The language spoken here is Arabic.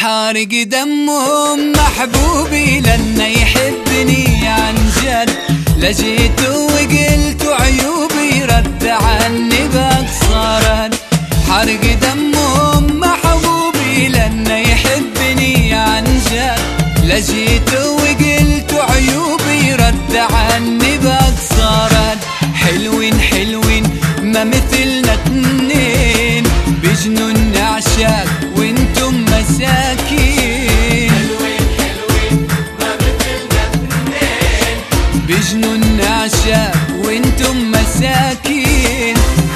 حارق دمهم محبوبي لأنه يحبني عن جد. لجيت وقلت عيوبي رد عني باقصارا. حارق